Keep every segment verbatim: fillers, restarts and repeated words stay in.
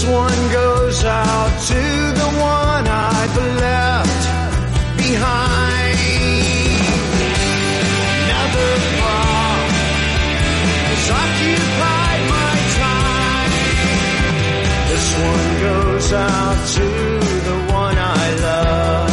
one goes out to the one I've left behind. Another thought has occupied my time. This one goes out to the one I love.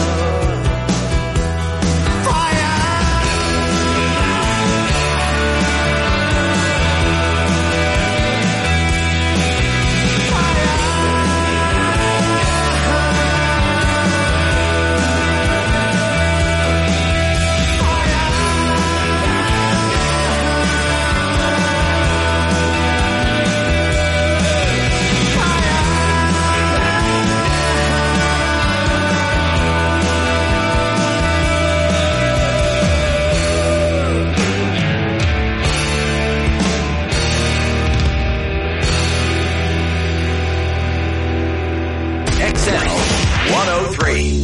one oh three.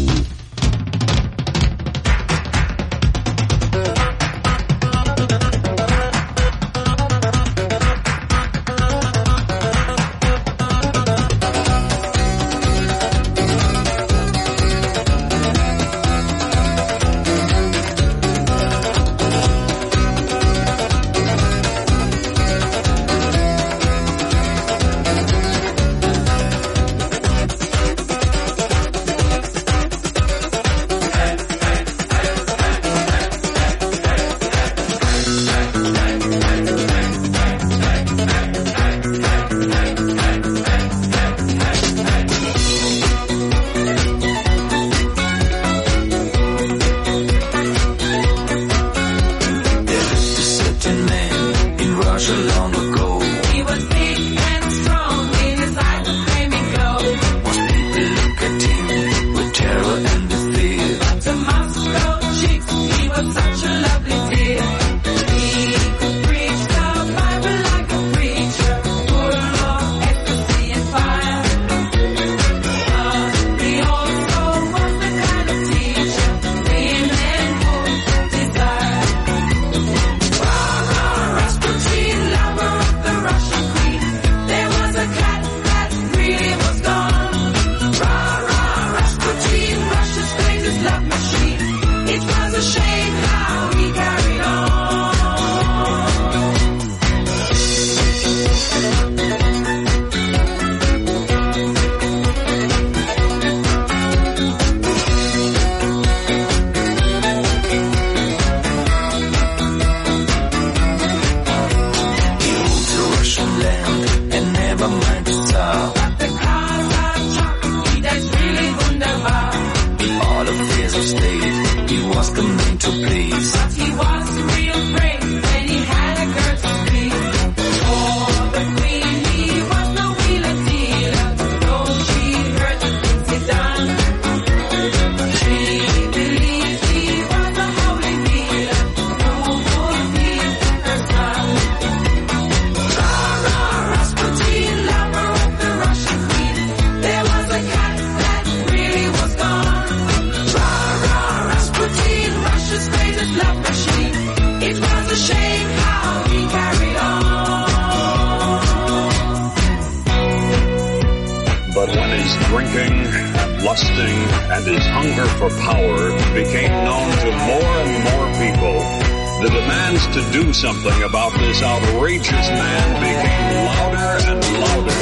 Something about this outrageous man became louder and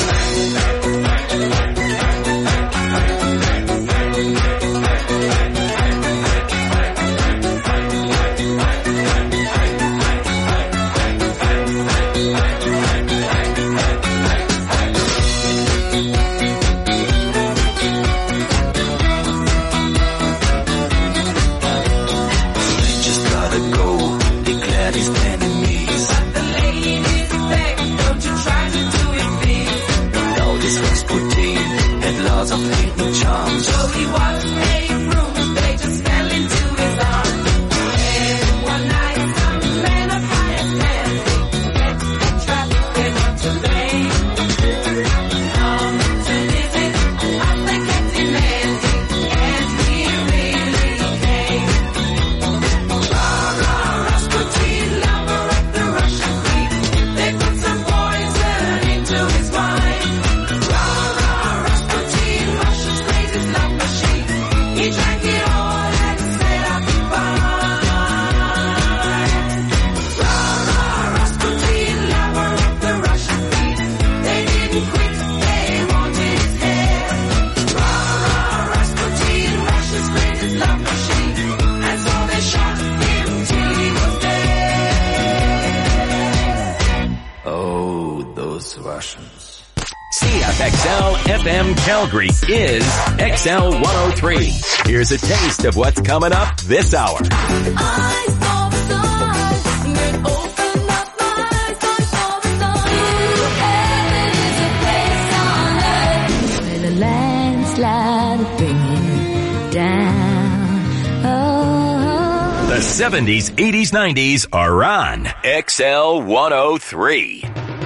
louder. Rasputin lover Russians. C F X L F M Calgary is X L one oh three. Here's a taste of what's coming up this hour. Eyes for the stars, and open up my eyes, eyes for the stars. Heaven is a place on earth where the landslide will bring you down. Oh. The seventies, eighties, nineties are on X L one oh three.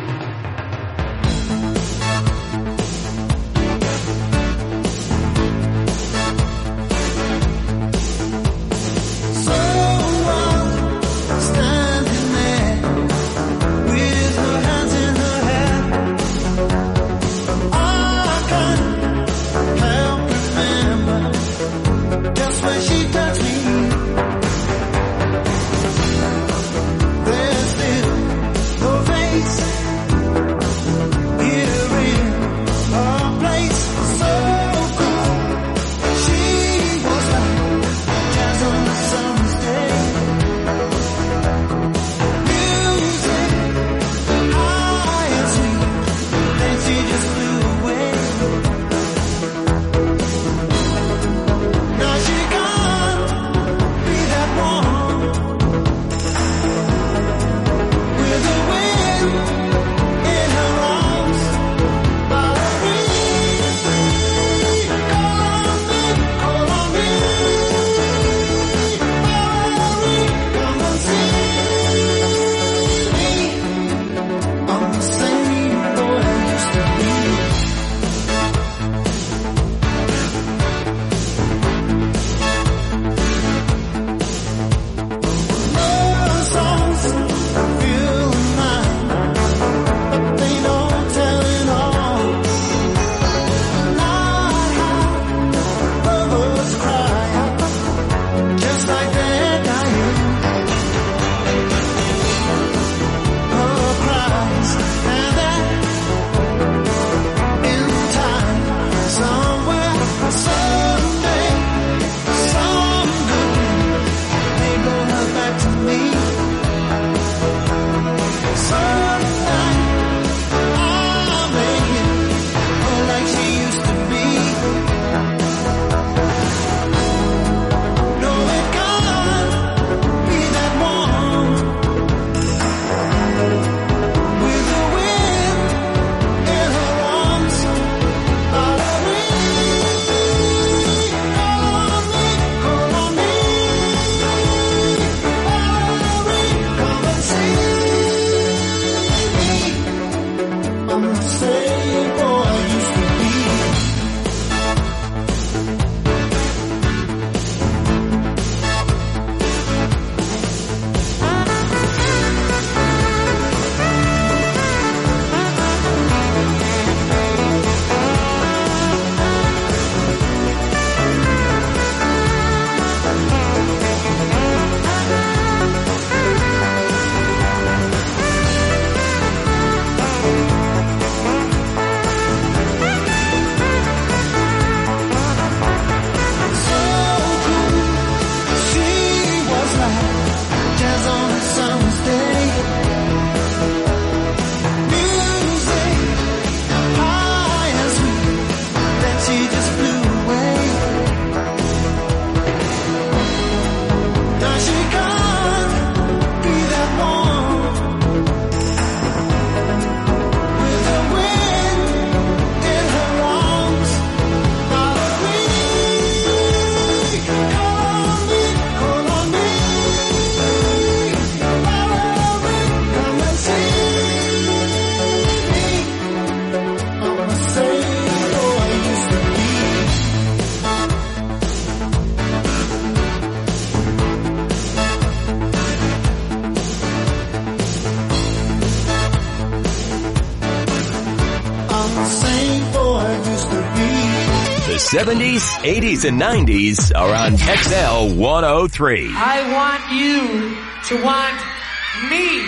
The seventies, eighties, and nineties are on X L one oh three. I want you to want me.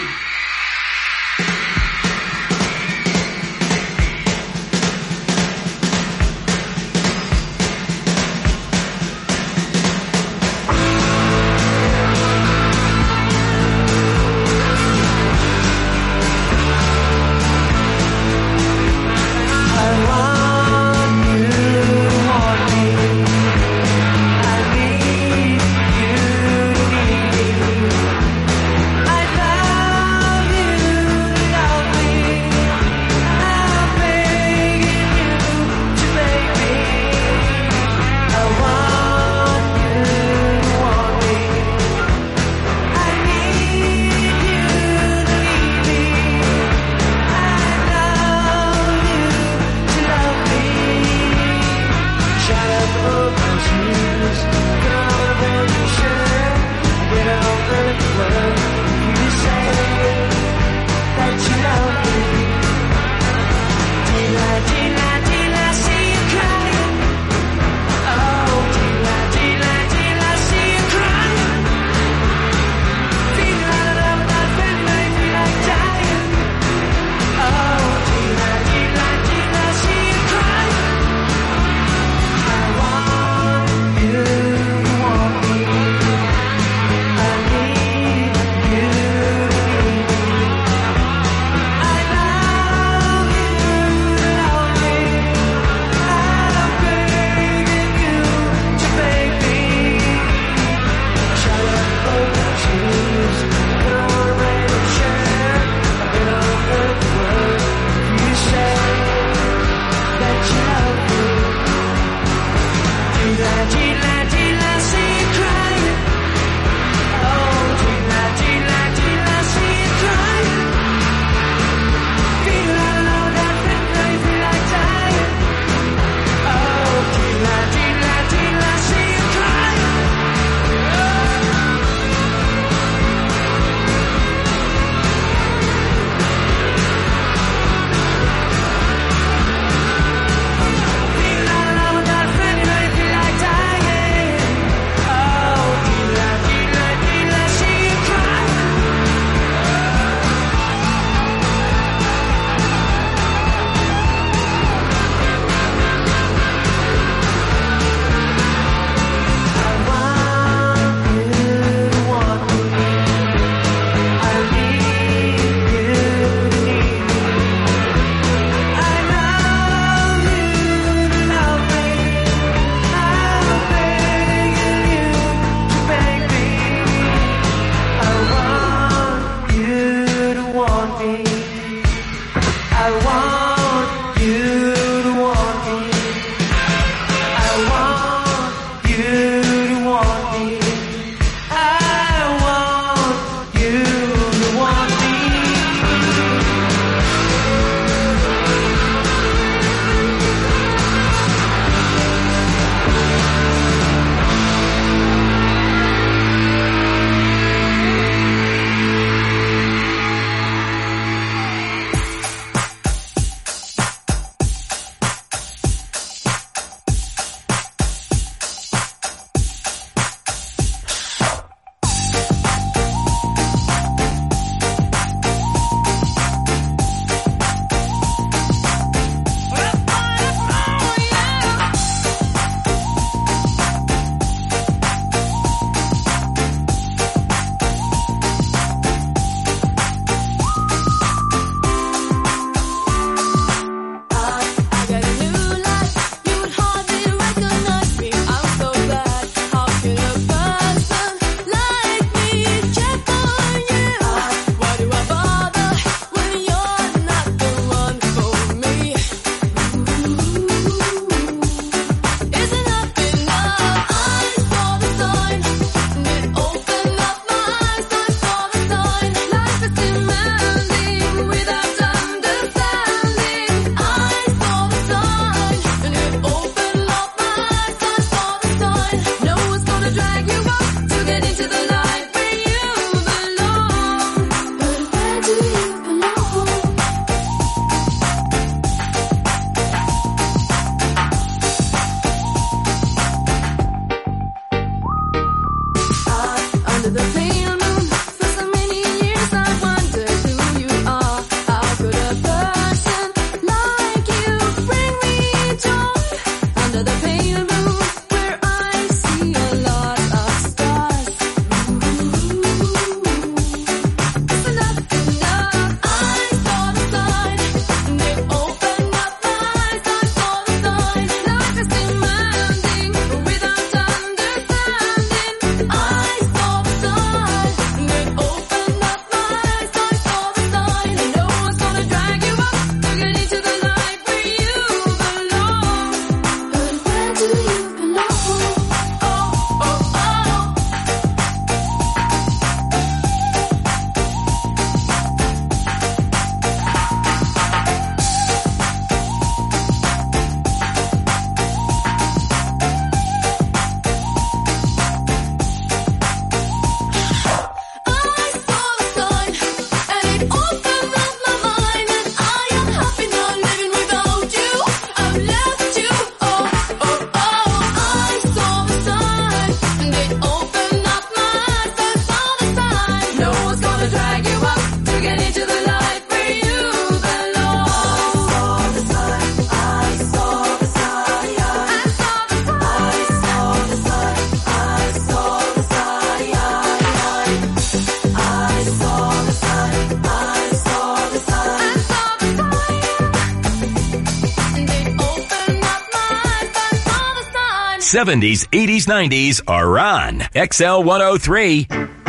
seventies, eighties, nineties are on X L one oh three.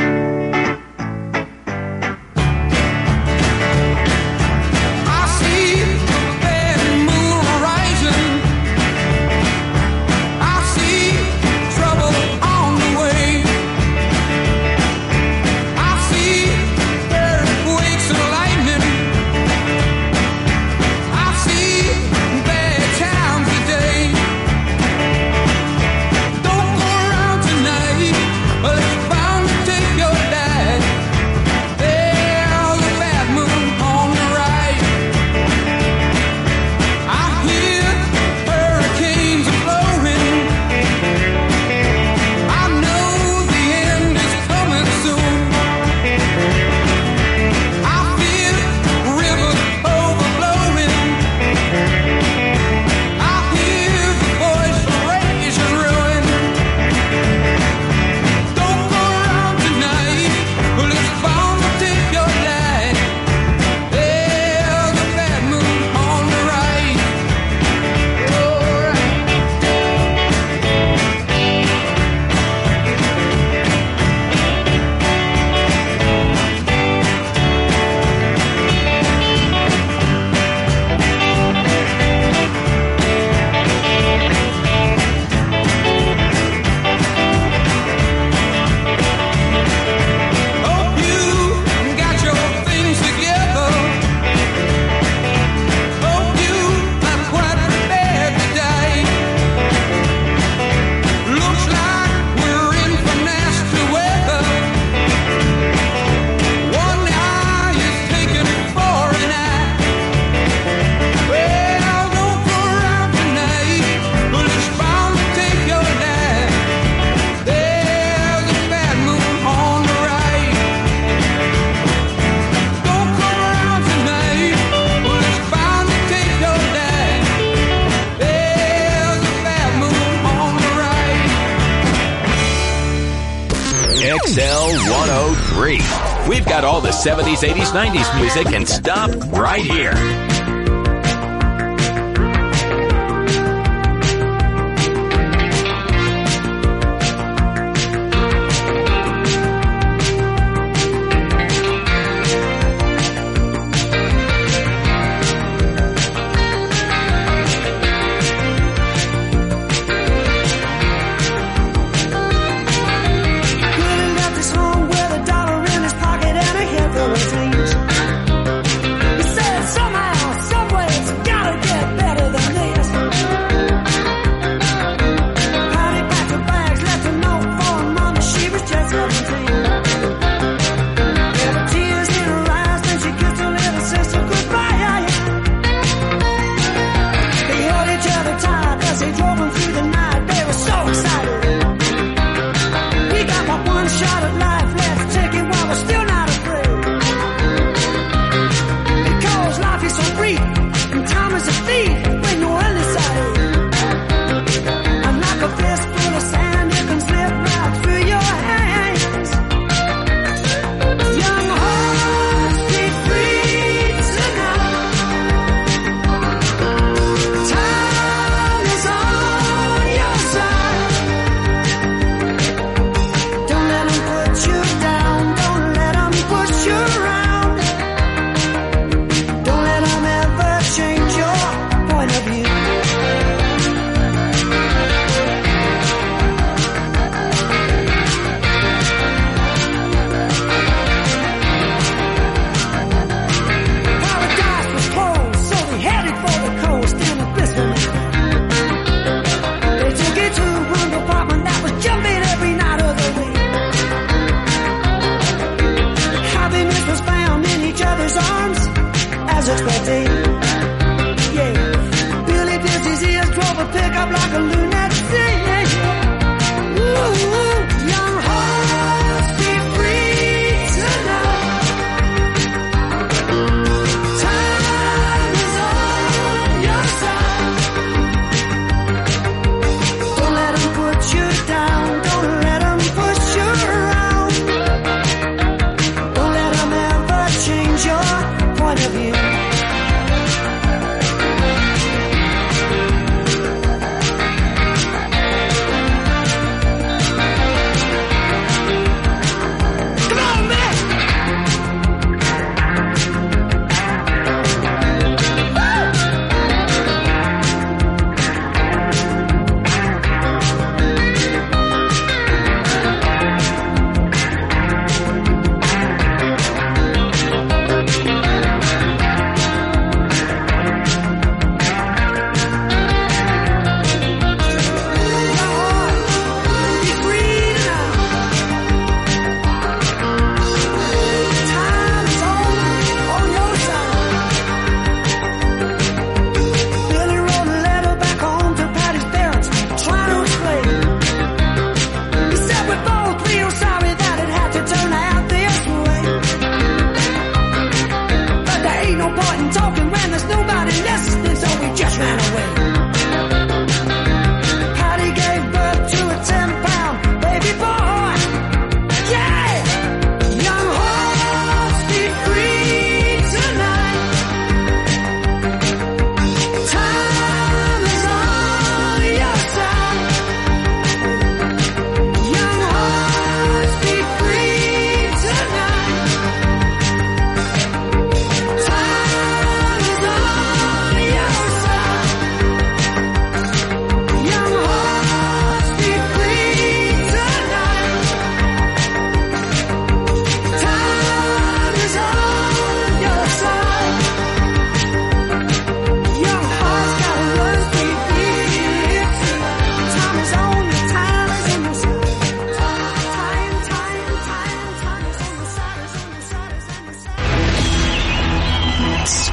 X L one oh three. We've got all the seventies, eighties, nineties music and stop right here. He said somehow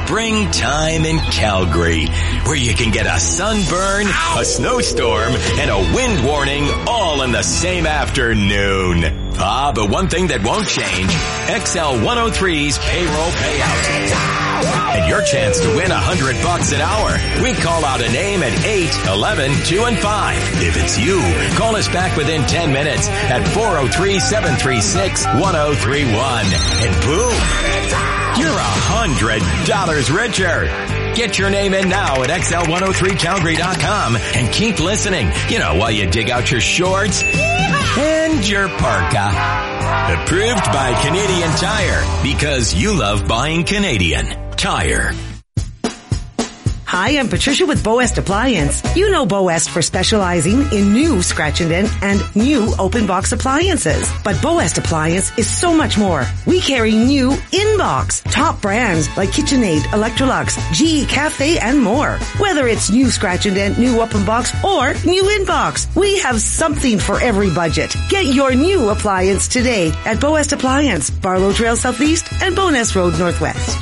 springtime in Calgary, where you can get a sunburn, a snowstorm, and a wind warning all in the same afternoon. Ah, but one thing that won't change, X L one oh three's payroll payout. And your chance to win a hundred bucks an hour. We call out a name at eight, eleven, two, and five. If it's you, call us back within ten minutes at four oh three, seven three six, one oh three one. And boom, you're a hundred dollars richer. Get your name in now at X L one oh three Calgary dot com and keep listening. You know, while you dig out your shorts and your parka. Approved by Canadian Tire, because you love buying Canadian Tire. Hi, I'm Patricia with Boest Appliance. You know Boest for specializing in new scratch and dent and new open box appliances. But Boest Appliance is so much more. We carry new in-box, top brands like KitchenAid, Electrolux, G E Cafe, and more. Whether it's new scratch and dent, new open box, or new in-box, we have something for every budget. Get your new appliance today at Boest Appliance, Barlow Trail Southeast and Bowness Road Northwest.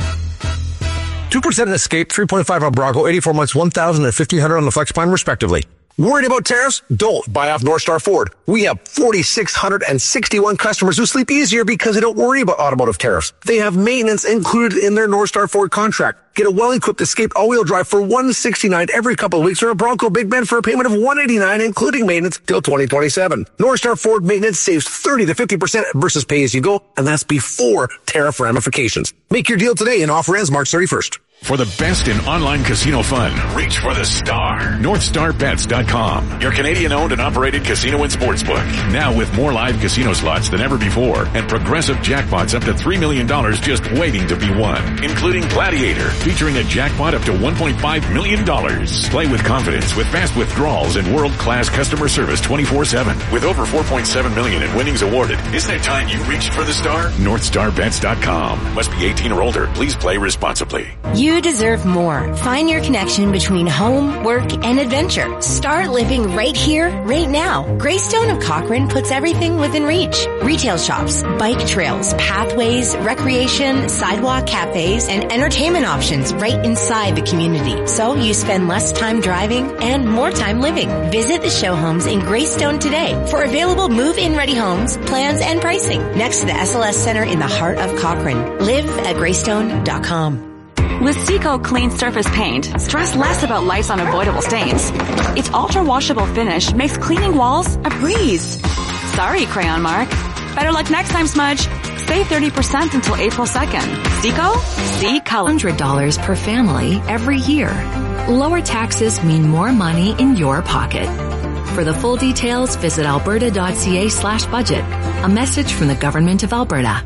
two percent on Escape, three point five on Bronco, eighty-four months, one thousand and fifteen hundred on the Flex Plan, respectively. Worried about tariffs? Don't buy off North Star Ford. We have four thousand six hundred sixty-one customers who sleep easier because they don't worry about automotive tariffs. They have maintenance included in their North Star Ford contract. Get a well-equipped Escape all-wheel drive for one hundred sixty-nine dollars every couple of weeks, or a Bronco Big Bend for a payment of one hundred eighty-nine dollars, including maintenance, till twenty twenty-seven. North Star Ford maintenance saves thirty to fifty percent versus pay-as-you-go, and that's before tariff ramifications. Make your deal today and offer ends March thirty-first. For the best in online casino fun, reach for the star. North Star Bets dot com, your Canadian-owned and operated casino and sportsbook. Now with more live casino slots than ever before, and progressive jackpots up to three million dollars just waiting to be won, including Gladiator, featuring a jackpot up to one point five million dollars. Play with confidence with fast withdrawals and world-class customer service twenty-four seven. With over four point seven million dollars in winnings awarded, isn't it time you reached for the star? North Star Bets dot com. Must be eighteen or older. Please play responsibly. You deserve more. Find your connection between home, work, and adventure. Start living right here, right now. Greystone of Cochrane puts everything within reach. Retail shops, bike trails, pathways, recreation, sidewalk cafes, and entertainment options right inside the community. So you spend less time driving and more time living. Visit the show homes in Greystone today for available move-in ready homes, plans, and pricing. Next to the S L S Center in the heart of Cochrane. Live at greystone dot com. With Seco Clean Surface Paint, stress less about life's unavoidable stains. Its ultra-washable finish makes cleaning walls a breeze. Sorry, Crayon Mark. Better luck next time, Smudge. Save thirty percent until April second. Seco? See color. one hundred dollars per family every year. Lower taxes mean more money in your pocket. For the full details, visit alberta.ca slash budget. A message from the Government of Alberta.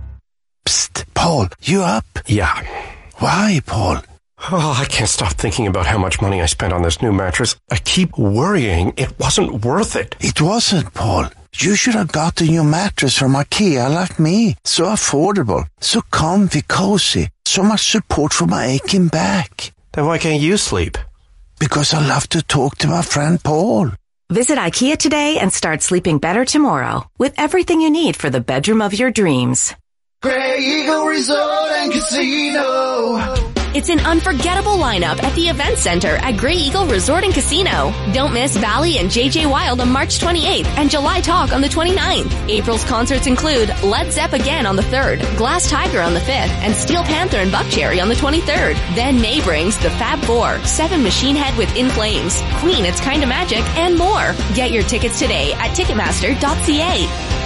Psst, Paul, you up? Yeah. Why, Paul? Oh, I can't stop thinking about how much money I spent on this new mattress. I keep worrying it wasn't worth it. It wasn't, Paul. You should have got a new mattress from IKEA like me. So affordable, so comfy, cozy, so much support for my aching back. Then why can't you sleep? Because I love to talk to my friend Paul. Visit IKEA today and start sleeping better tomorrow with everything you need for the bedroom of your dreams. Grey Eagle Resort and Casino. It's an unforgettable lineup at the Event Center at Grey Eagle Resort and Casino. Don't miss Valley and J J Wild on March twenty-eighth and July Talk on the twenty-ninth. April's concerts include Led Zepp again on the third, Glass Tiger on the fifth, and Steel Panther and Buckcherry on the twenty-third. Then May brings the Fab Four, Seven Machine Head with In Flames, Queen It's Kinda Magic, and more. Get your tickets today at ticketmaster dot c a.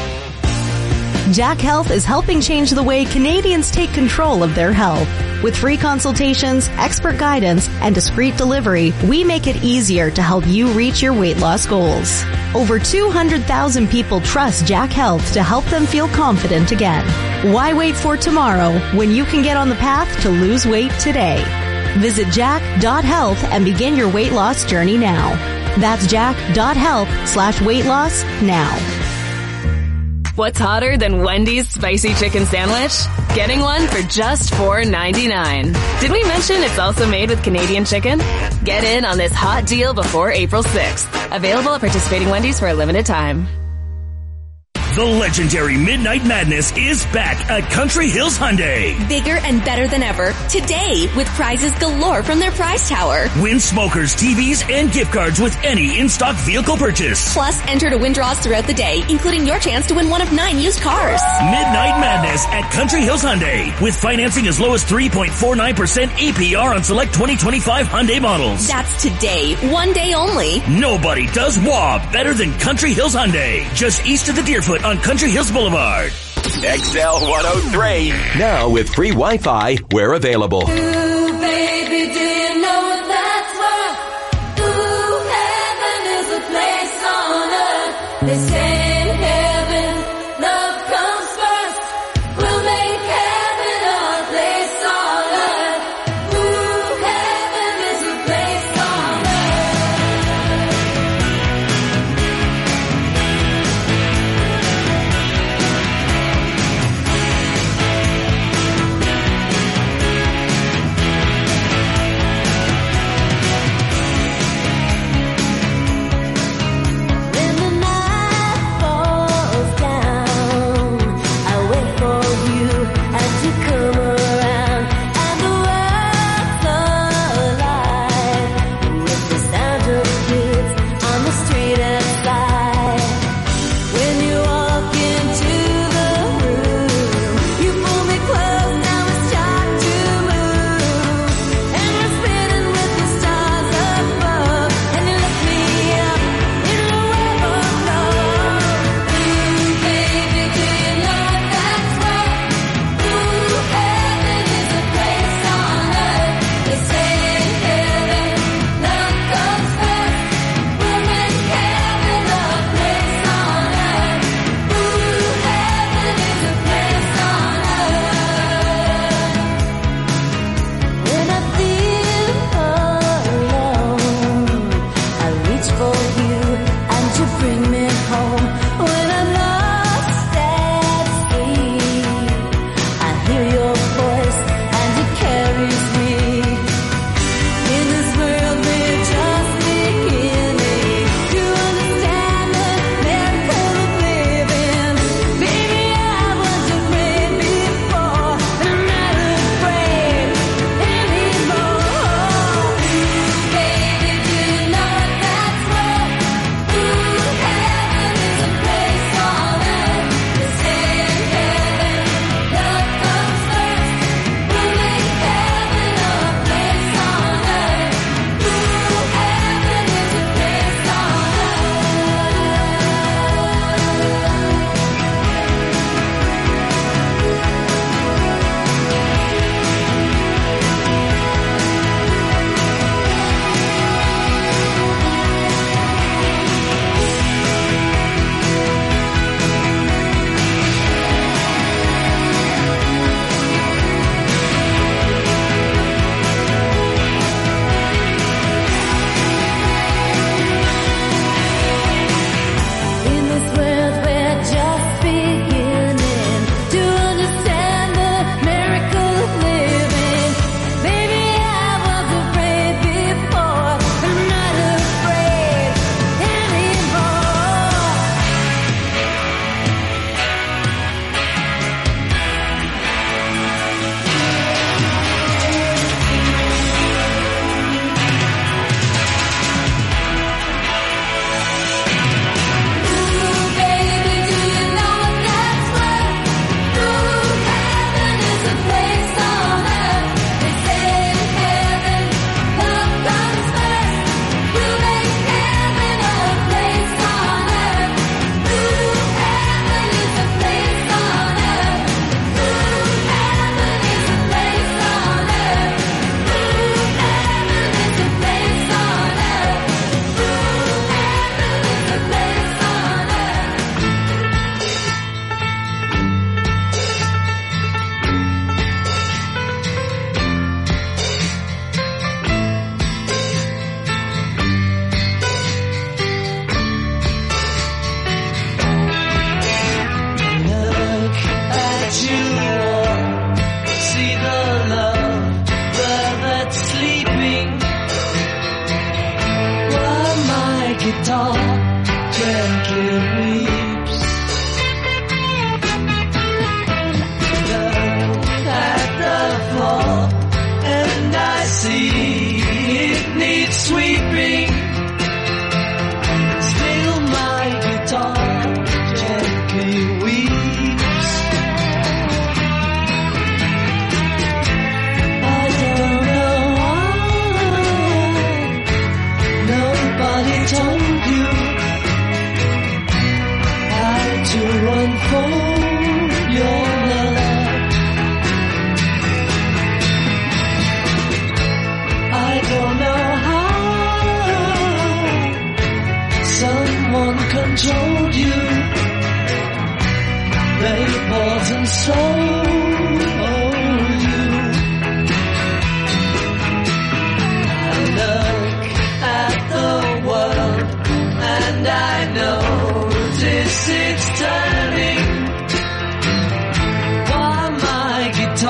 Jack Health is helping change the way Canadians take control of their health. With free consultations, expert guidance, and discreet delivery, we make it easier to help you reach your weight loss goals. Over two hundred thousand people trust Jack Health to help them feel confident again. Why wait for tomorrow when you can get on the path to lose weight today? Visit jack dot health and begin your weight loss journey now. That's jack dot health slash weight loss now. What's hotter than Wendy's spicy chicken sandwich? Getting one for just four ninety-nine. Did we mention it's also made with Canadian chicken? Get in on this hot deal before April sixth. Available at participating Wendy's for a limited time. The legendary Midnight Madness is back at Country Hills Hyundai. Bigger and better than ever today with prizes galore from their prize tower. Win smokers, T Vs, and gift cards with any in-stock vehicle purchase. Plus, enter to win draws throughout the day, including your chance to win one of nine used cars. Midnight Madness at Country Hills Hyundai with financing as low as three point four nine percent A P R on select twenty twenty-five Hyundai models. That's today, one day only. Nobody does W A B better than Country Hills Hyundai, just east of the Deerfoot on Country Hills Boulevard. X L one oh three. Now with free Wi-Fi where available. Ooh, baby, do you know that's worth? Ooh, heaven is a place on earth. They say in heaven, love comes first. We'll make heaven our place on earth. Ooh, heaven is a place on When the night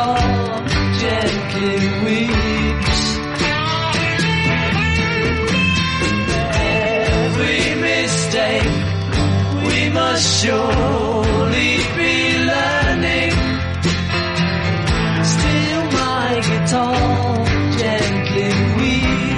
guitar gently weeps. Every mistake we must surely be learning. Still my guitar gently weeps.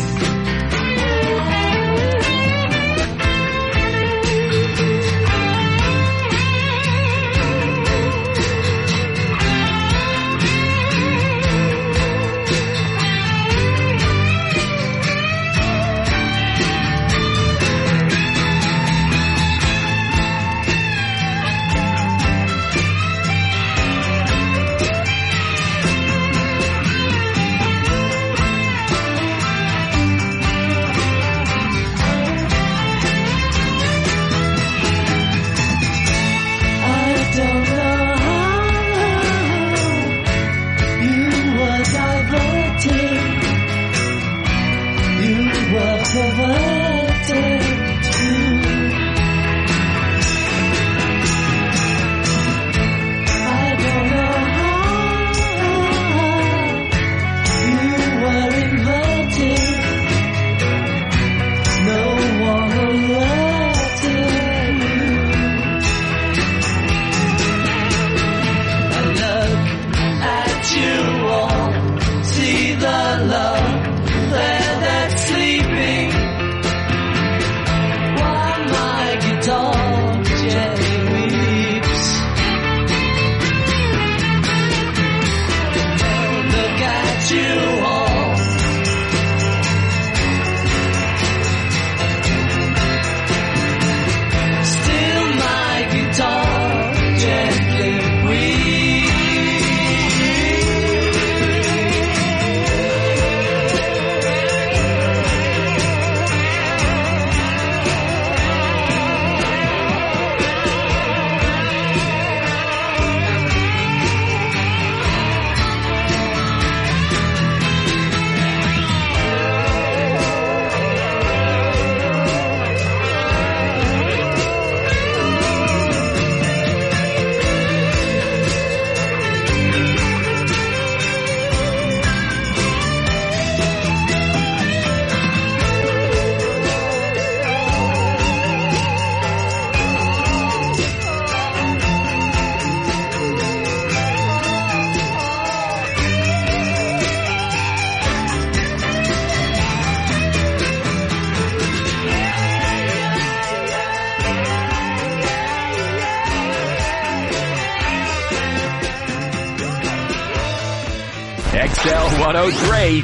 X L one oh three.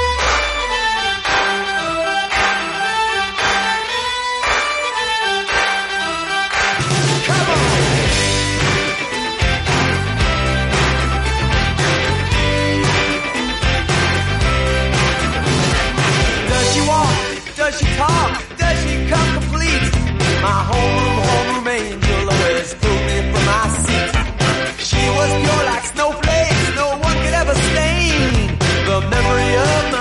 Does she walk? Does she talk? Does she come complete? My homeroom, homeroom angel always pulled me from my seat. She was pure like snowflakes, no one could ever stain the memory of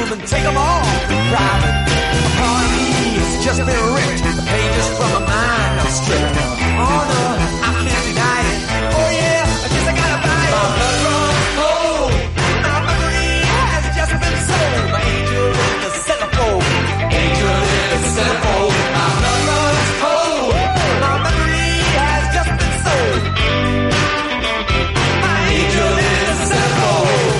them and take them all in private. A part of me has just been ripped. The pages from my mind are stripped. Oh no, I can't deny it. Oh yeah, I guess I gotta buy it. My blood runs cold. My memory has just been sold. My angel in the centerfold. Angel in the centerfold. My blood runs cold. My memory has just been sold. My angel in the centerfold.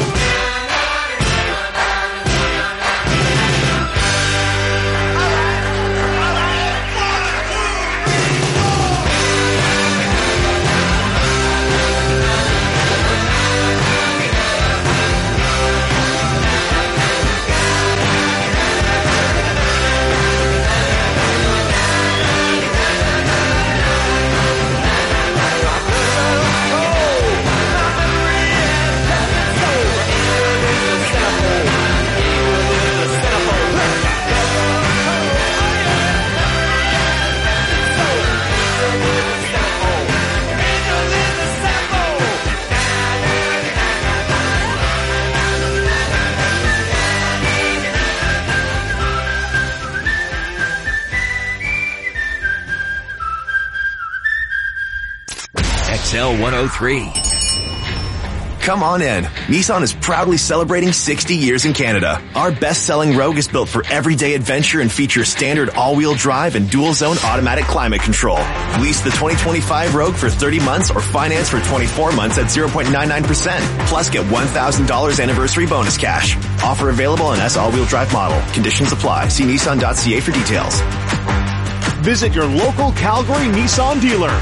X L one oh three. Come on in. Nissan is proudly celebrating sixty years in Canada. Our best-selling Rogue is built for everyday adventure and features standard all-wheel drive and dual-zone automatic climate control. Lease the twenty twenty-five Rogue for thirty months or finance for twenty-four months at zero point nine nine percent. Plus get one thousand dollars anniversary bonus cash. Offer available on S all-wheel drive model. Conditions apply. See Nissan dot C A for details. Visit your local Calgary Nissan dealer.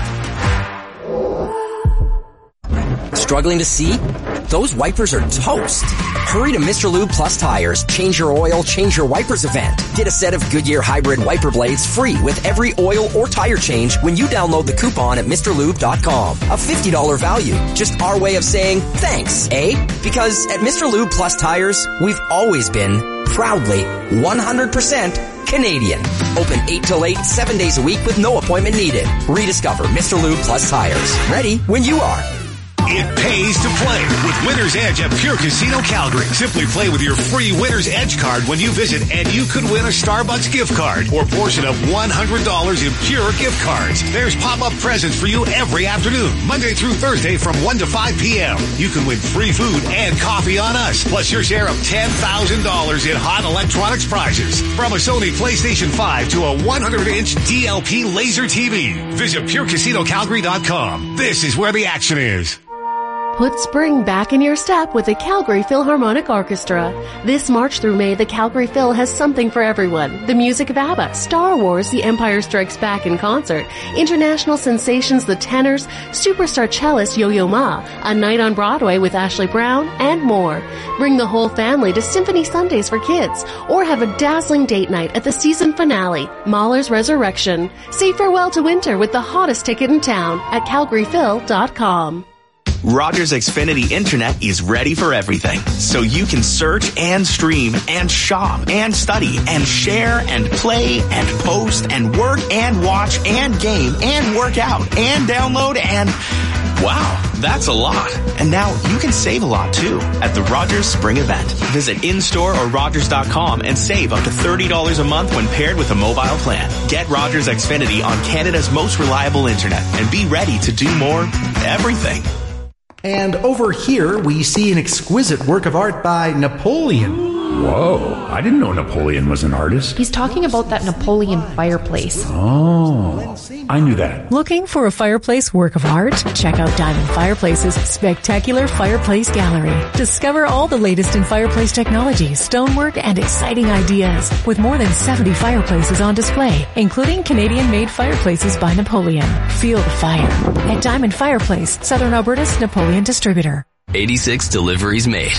Struggling to see? Those wipers are toast. Hurry to Mister Lube Plus Tires. Change your oil, change your wipers event. Get a set of Goodyear hybrid wiper blades free with every oil or tire change when you download the coupon at Mr Lube dot com. A fifty dollars value. Just our way of saying thanks, eh? Because at Mister Lube Plus Tires, we've always been proudly one hundred percent Canadian. Open eight till eight, seven days a week with no appointment needed. Rediscover Mister Lube Plus Tires. Ready when you are. It pays to play with Winner's Edge at Pure Casino Calgary. Simply play with your free Winner's Edge card when you visit and you could win a Starbucks gift card or portion of one hundred dollars in Pure gift cards. There's pop-up presents for you every afternoon, Monday through Thursday from one to five p.m. You can win free food and coffee on us, plus your share of ten thousand dollars in hot electronics prizes. From a Sony PlayStation five to a one hundred inch D L P laser T V. Visit Pure Casino Calgary dot com. This is where the action is. Put spring back in your step with the Calgary Philharmonic Orchestra. This March through May, the Calgary Phil has something for everyone. The music of ABBA, Star Wars, The Empire Strikes Back in concert, international sensations The Tenors, superstar cellist Yo-Yo Ma, a night on Broadway with Ashley Brown, and more. Bring the whole family to Symphony Sundays for kids, or have a dazzling date night at the season finale, Mahler's Resurrection. Say farewell to winter with the hottest ticket in town at Calgary Phil dot com. Rogers Xfinity Internet is ready for everything, so you can search and stream and shop and study and share and play and post and work and watch and game and work out and download and... Wow, that's a lot. And now you can save a lot too at the Rogers Spring Event. Visit in-store or Rogers dot com and save up to thirty dollars a month when paired with a mobile plan. Get Rogers Xfinity on Canada's most reliable internet and be ready to do more everything. And over here, we see an exquisite work of art by Napoleon. Whoa, I didn't know Napoleon was an artist. He's talking about that Napoleon fireplace. Oh, I knew that. Looking for a fireplace work of art? Check out Diamond Fireplace's spectacular fireplace gallery. Discover all the latest in fireplace technology, stonework, and exciting ideas. With more than seventy fireplaces on display, including Canadian-made fireplaces by Napoleon. Feel the fire at Diamond Fireplace, Southern Alberta's Napoleon distributor. eighty-six deliveries made.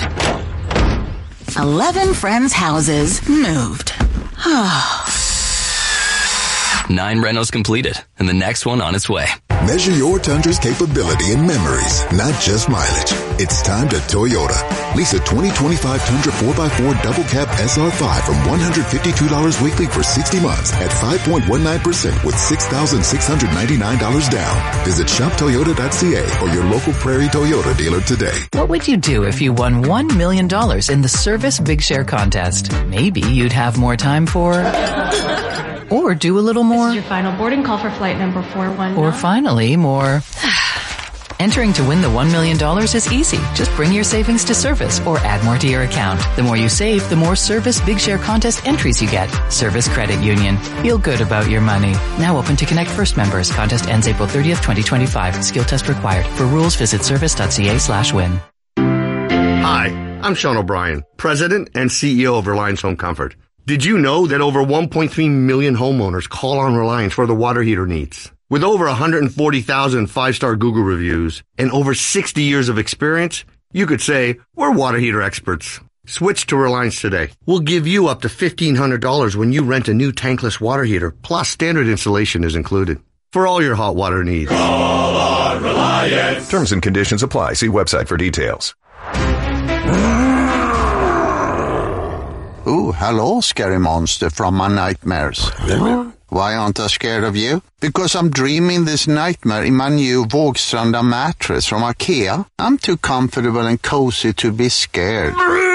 Eleven friends' houses moved. Nine renos completed, and the next one on its way. Measure your Tundra's capability and memories, not just mileage. It's time to Toyota. Lease a twenty twenty-five Tundra four by four Double Cab S R five from one hundred fifty-two dollars weekly for sixty months at five point one nine percent with six thousand six hundred ninety-nine dollars down. Visit shop toyota dot c a or your local Prairie Toyota dealer today. What would you do if you won one million dollars in the Service Big Share contest? Maybe you'd have more time for... or do a little more. This is your final boarding call for flight number four one nine. Or finally, more... Entering to win the one million dollars is easy. Just bring your savings to Service or add more to your account. The more you save, the more Service Big Share contest entries you get. Service Credit Union. Feel good about your money. Now open to Connect First members. Contest ends April thirtieth, twenty twenty-five. Skill test required. For rules, visit service.ca slash win. Hi, I'm Sean O'Brien, President and C E O of Reliance Home Comfort. Did you know that over one point three million homeowners call on Reliance for their water heater needs? With over one hundred forty thousand five-star Google reviews and over sixty years of experience, you could say we're water heater experts. Switch to Reliance today. We'll give you up to fifteen hundred dollars when you rent a new tankless water heater, plus standard installation is included. For all your hot water needs. Call on Reliance. Terms and conditions apply. See website for details. Oh, hello, scary monster from my nightmares. Why aren't I scared of you? Because I'm dreaming this nightmare in my new Vågstranda mattress from IKEA. I'm too comfortable and cozy to be scared.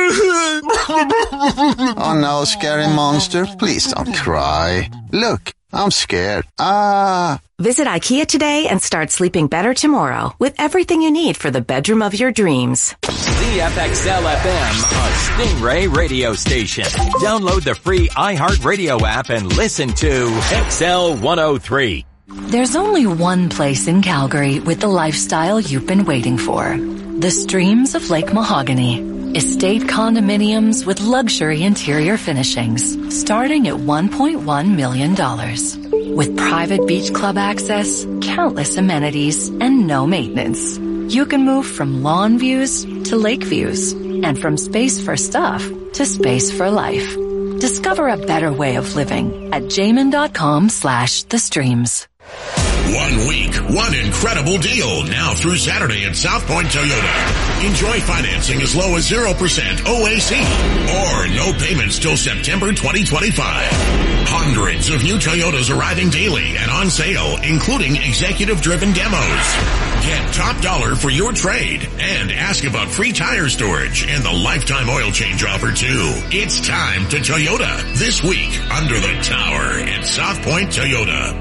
Oh no, scary monster, please don't cry. Look, I'm scared. Ah. Visit IKEA today and start sleeping better tomorrow with everything you need for the bedroom of your dreams. Z F X L F M, a Stingray radio station. Download the free iHeartRadio app and listen to X L one oh three. There's only one place in Calgary with the lifestyle you've been waiting for. The Streams of Lake Mahogany. Estate condominiums with luxury interior finishings starting at one point one million dollars. With private beach club access, countless amenities, and no maintenance. You can move from lawn views to lake views and from space for stuff to space for life. Discover a better way of living at jamin.com slash the streams. One week, one incredible deal now through Saturday at South Point Toyota. Enjoy financing as low as zero percent O A C or no payments till September twenty twenty-five. Hundreds of new Toyotas arriving daily and on sale, including executive-driven demos. Get top dollar for your trade and ask about free tire storage and the lifetime oil change offer too. It's time to Toyota this week under the tower at South Point Toyota.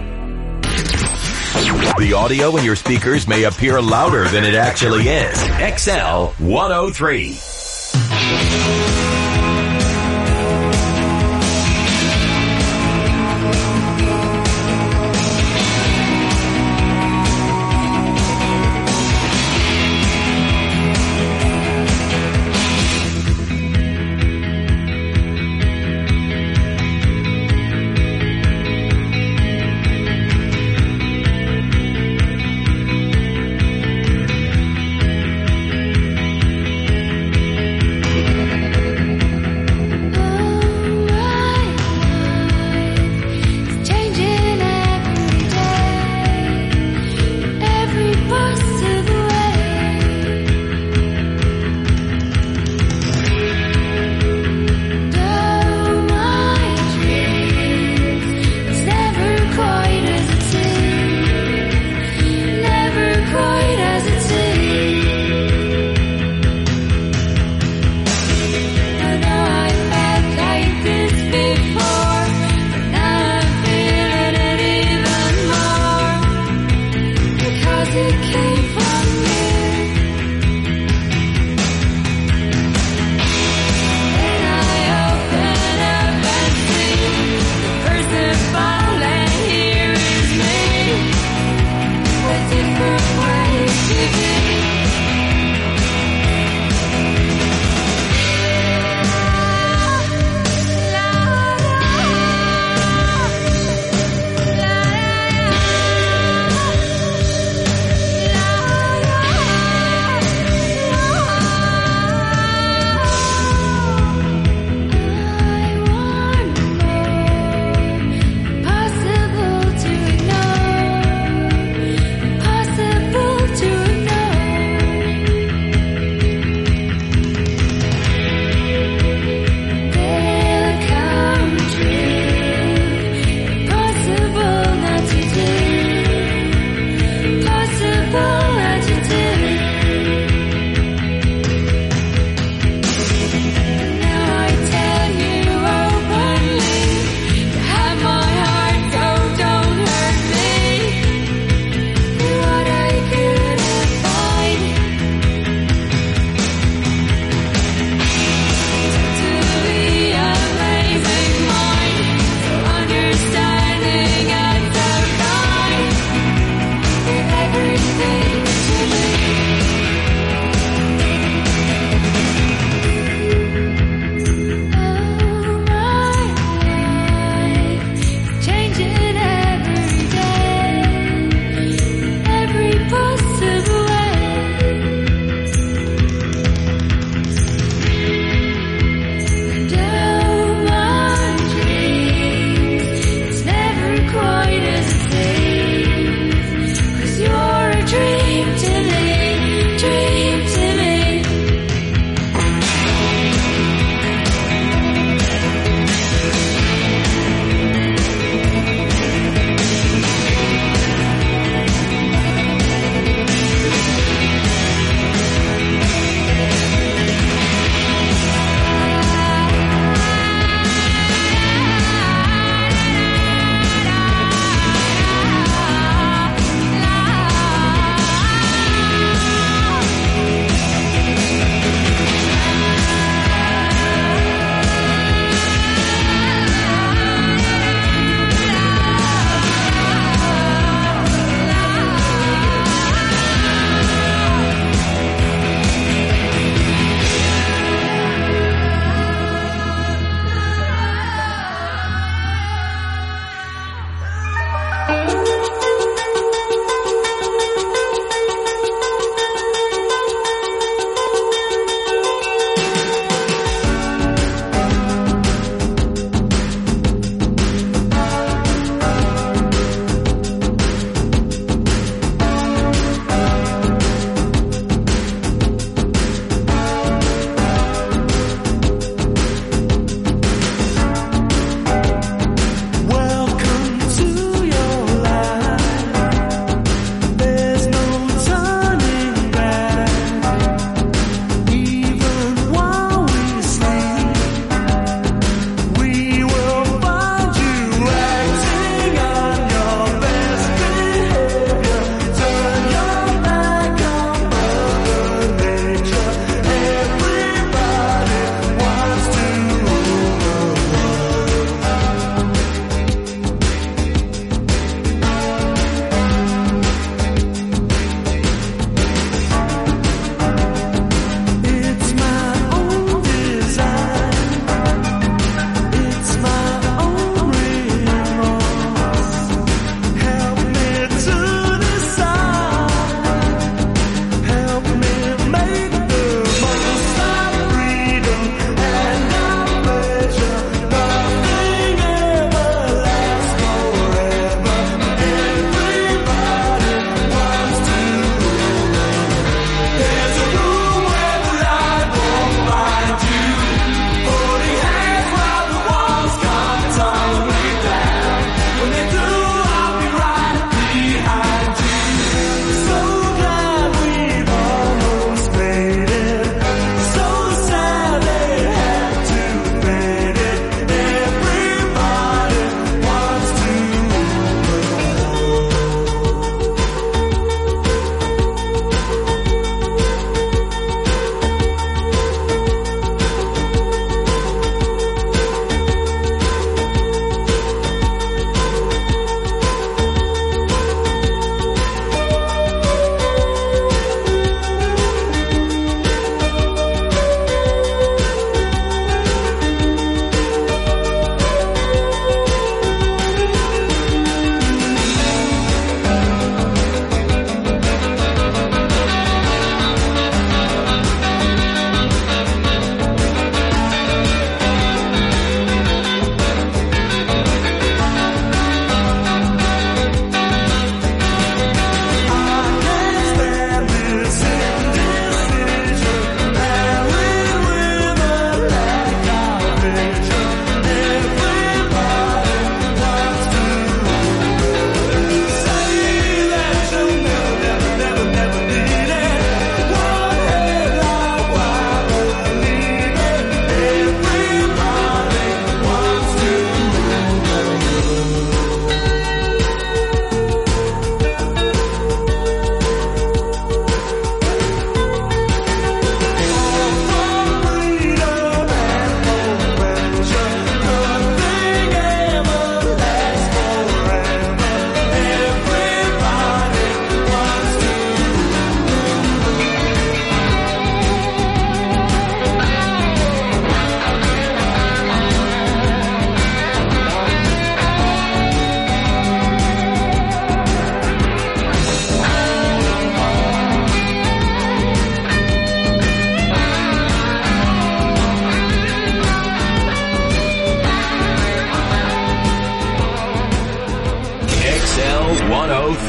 The audio in your speakers may appear louder than it actually is. X L one oh three.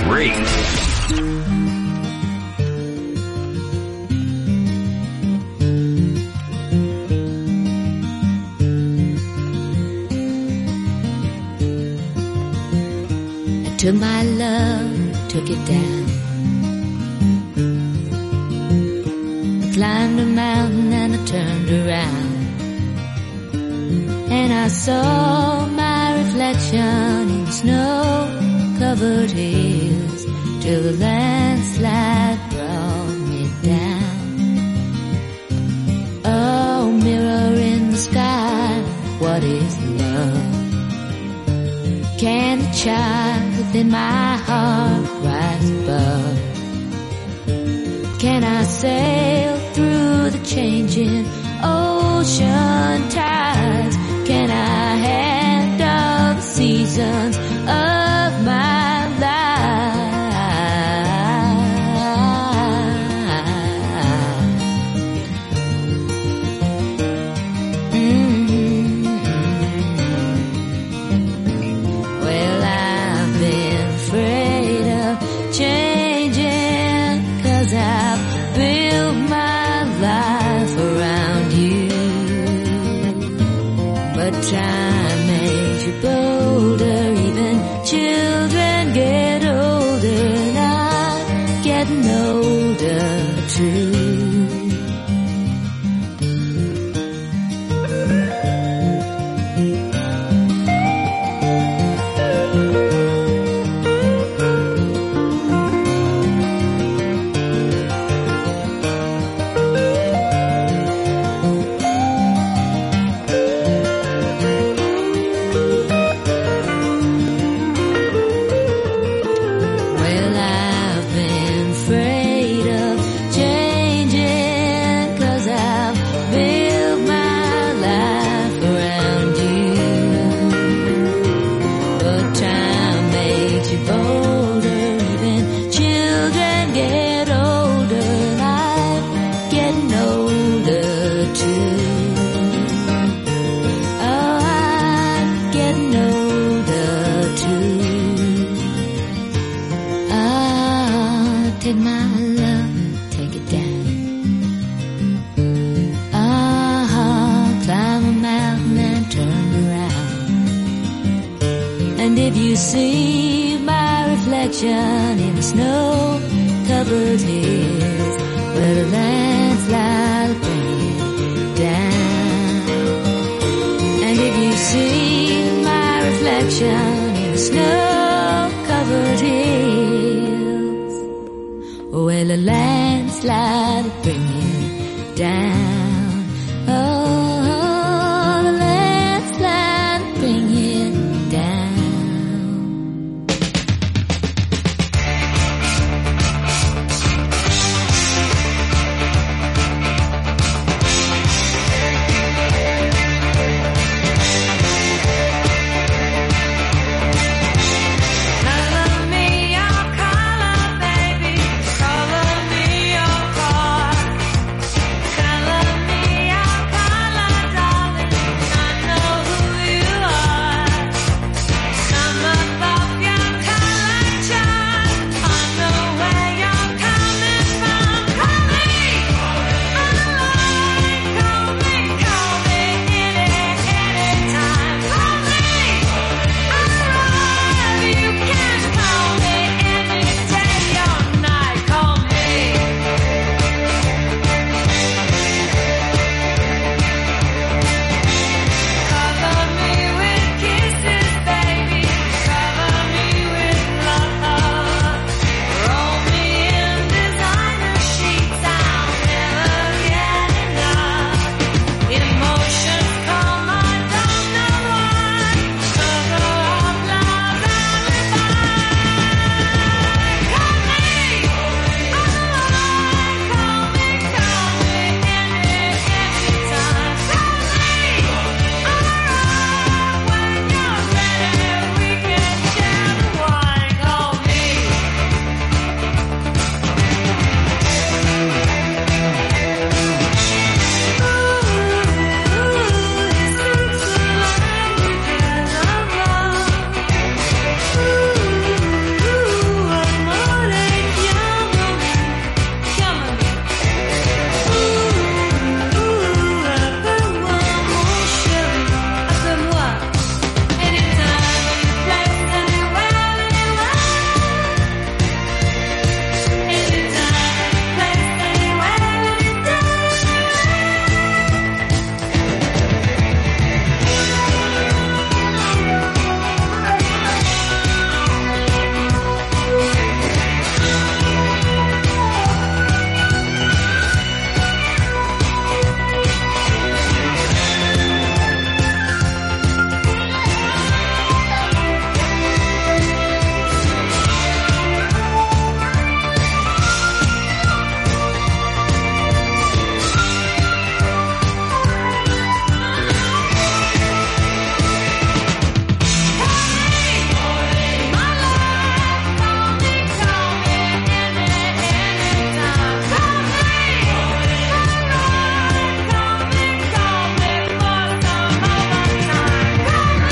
three. Took my love, took it down. I climbed a mountain and I turned around, and I saw my reflection in snow-covered hills till the landslide brought me down. Oh, mirror in the sky, what is love? Can the child within my heart rise above? Can I sail through the changing ocean tides? Can I handle the seasons of my life? Mm-hmm. Well, I've been afraid of changing, 'cause I've built my life around you. But time makes you bolder, even children get older, and I'm getting older too. Well, I've been afraid of changing, 'cause I've built my life around you. But time makes you bolder, even children get older, and I'm getting older too. Oh, I'm getting older too. Ah, take my love, take it down. Ah, climb a mountain and turn around. And if you see my reflection in the snow-covered hills, where the landslide will bring it down. And if you see my reflection in the snow-covered hills, well, a landslide will bring you down.